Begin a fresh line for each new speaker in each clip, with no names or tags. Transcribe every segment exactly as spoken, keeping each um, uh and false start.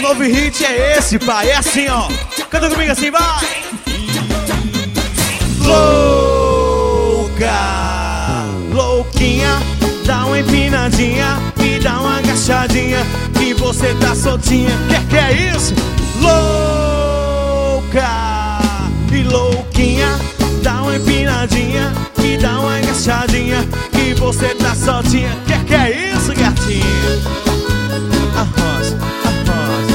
novo hit é esse, pai. É assim, ó. Canta comigo assim, vai. Louca, louquinha, dá uma empinadinha e dá uma agachadinha, que você tá soltinha. Que que é isso? Louca e louquinha, dá uma empinadinha e dá uma agachadinha, que você tá soltinha. Que que é isso, gatinha? Arroz, arroz.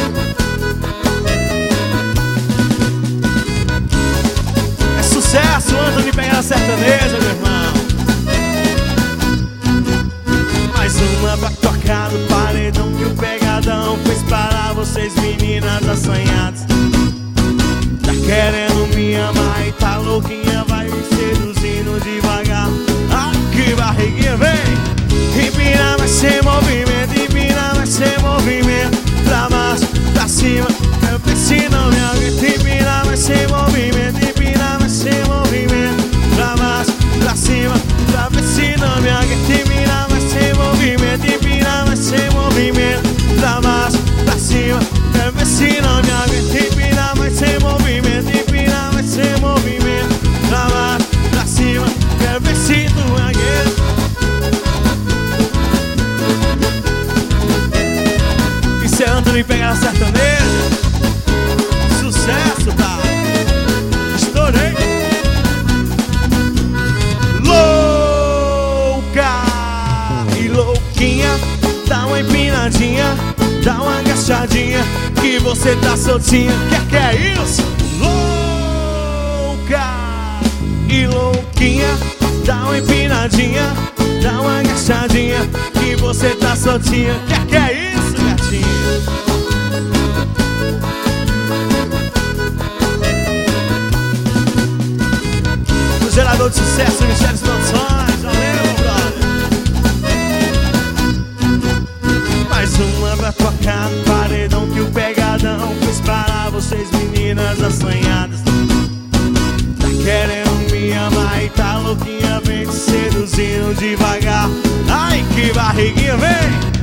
É sucesso, Anthony Pegar Sertaneja, meu irmão. Mais uma pra tocar no paredão, que o pegadão fez parar vocês, meninas assanhadas. Tá querendo me amar e tá louquinha, vai me seduzindo devagar. Ah, que barriguinha, vem! Empina, vai ser movimento, empina, vai ser movimento. Pra baixo, pra cima, eu preciso não me aguento. Empina, vai ser movimento, empina, vai ser movimento. Pra baixo, pra cima, pra ver se não me aguento. Empina, vai ser movimento, empina, vai ser movimento. Pra baixo, pra cima, pra ver se não me aguento. Empina, vai ser movimento, empina, vai ser movimento. Pra baixo, pra cima, pra ver se não me aguento. Isso é Anthony Pegar Sertaneja. Sucesso, tá? Estourei. Louca e louquinha, dá uma empinadinha, dá uma agachadinha, que você tá soltinha. Que que é isso? Louca e louquinha, dá uma empinadinha, dá uma agachadinha, que você tá soltinha. Que que é isso, gatinha? O gerador de sucesso, Michele Produções. Valeu, brother. Mais uma pra tocar no paredão, que o pegadão fez parar vocês, meninas assanhadas. Tá querendo me amar e tá louquinha, vem te seduzindo devagar. Ai, que barriguinha, vem!